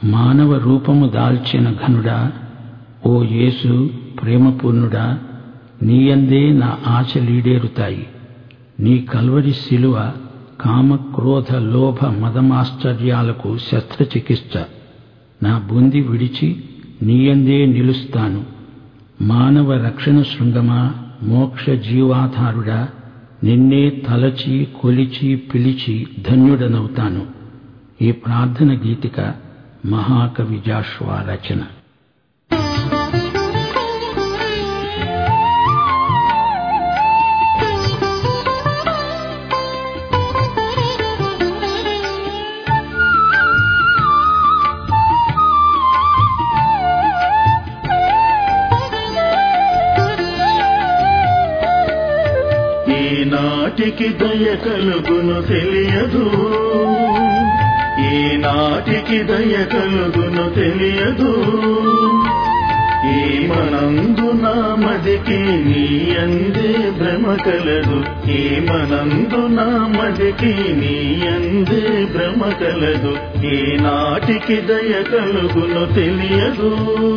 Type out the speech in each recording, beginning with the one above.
మానవ రూపము దాల్చిన ఘనుడా, ఓ యేసు ప్రేమపూర్ణుడా, నీయందే నా ఆశలీడేరుతాయి. నీ కల్వరి శిలువ కామ క్రోధ లోభ మదమాశ్చర్యాలకు శస్త్రచికిత్స. నా బొంది విడిచి నీయందే నిలుస్తాను. మానవ రక్షణ శృంగమా, మోక్ష జీవాధారుడా, నిన్నే తలచి కొలిచి పిలిచి ధన్యుడనవుతాను. ఈ ప్రార్థన గీతిక మహాకవి జాషువా రచన. ఈనాటికి దయ కలుగును తెలియదు, ఈనాటికి దయ కలుగును తెలియదు. ఏమనందు నా మదికి నీ అందే భ్రమ కలదు, ఏమనందు నా మదికి నీ అందే భ్రమ కలదు. ఈనాటికి దయ కలుగును తెలియదు.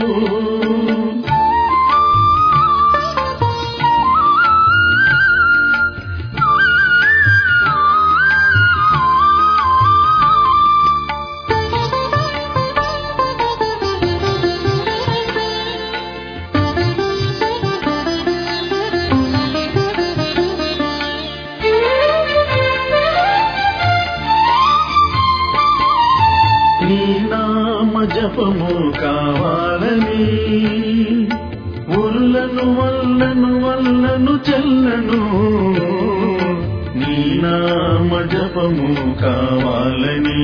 నీ నామ జపము కావాలని ఉల్లను వల్లను వల్లను చెల్లను. నీ నామ జపము కావాలని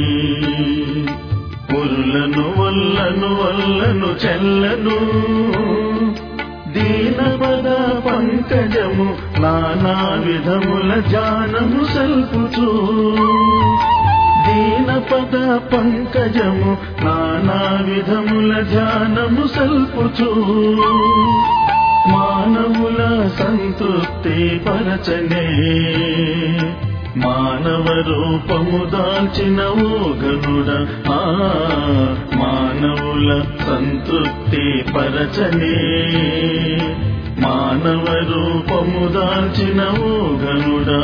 ఉల్లను వల్లను వల్లను చెల్లను. దీనపద పంకజము నానా విధముల జానము సల్పుచూ, దీనపద పంకజము నానా విధముల ధ్యానము సల్పుచూ. మానవుల సంతృప్తి పరచనే మానవ రూపము దాల్చిన ఓ ఘనుడా, మానవుల సంతృప్తి పరచనే మానవ రూపము దాల్చిన ఓ ఘనుడా.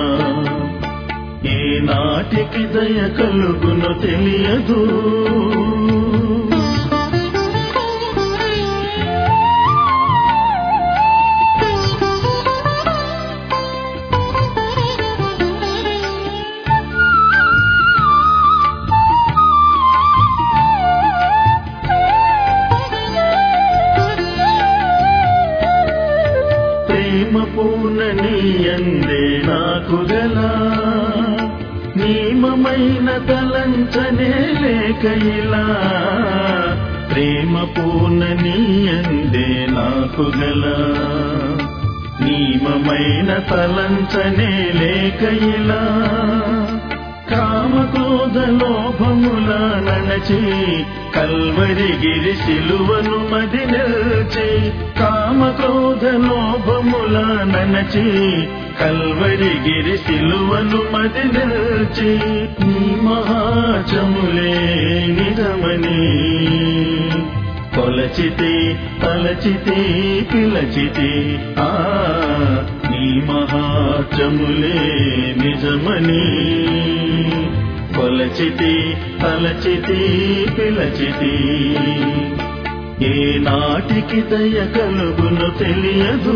ఏనాటికి దయ కలుగును తెలియదు. ప్రేమ పూర్ణ నీయందే నాకు గలా, నియమమైన తలంచనే లేక ఇలా. ప్రేమ పూర్ణ నీయందే నాకు గల, నియమమైన తలంచనే లేక ఇలా. కామక్రోధ లోభముల నడచి కల్వరి గిరి శిలువను మది నిల్చి, కామక్రోధ లోభముల నడచి కల్వరి గిరి శిలువను మది నిల్చి. నీ మహాచములే నిజమని కొలచితి తలచితి పిలచితి. నీ మహాచములే నిజమని కొలచితి తలచితి పిలచితి. ఏ నాటికి దయ కలుగును తెలియదు.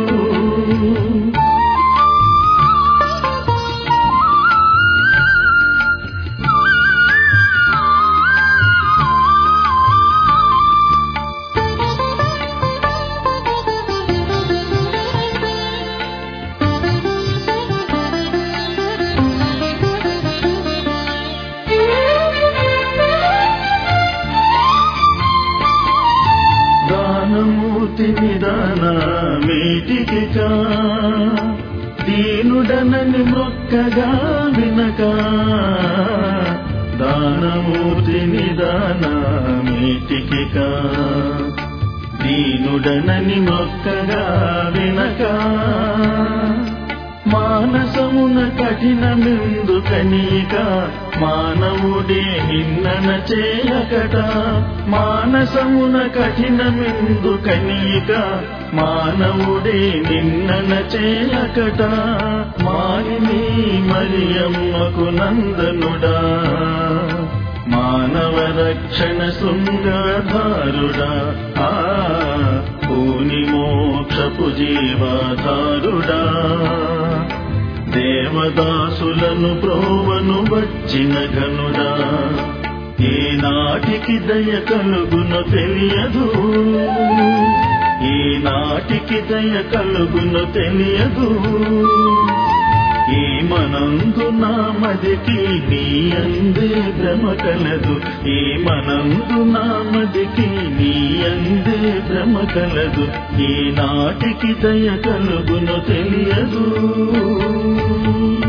దానమూర్తి నిదాన మీటికిగా దీనుడనని మొక్కగా వినక, దానమూర్తి నిదాన మీటికిగా దీనుడనని మొక్కగా వినక. మానసమున కఠినమెందు కనిక మానవుడే నిన్నన చేయకట మానసమున కఠినమెందు కనిక మానవుడే నిన్నన చేయకట మాలిని మరియమ్మకు నందనుడా మానవ రక్షణ శృంగధారుడా పూని మోక్షపు జీవాధారుడా దేవదాసులను ప్రోవను వచ్చిన ఘనుడా ఈనాటికి దయ కలుగును తెలియదు ఈనాటికి దయ కలుగును తెలియదు ఈ మనందు నామదికి నీ అందే భ్రమ కలదు ఈ మనందు నామదికి నీ అందే భ్రమ కలదు ఈనాటికి దయ కలుగును తెలియదు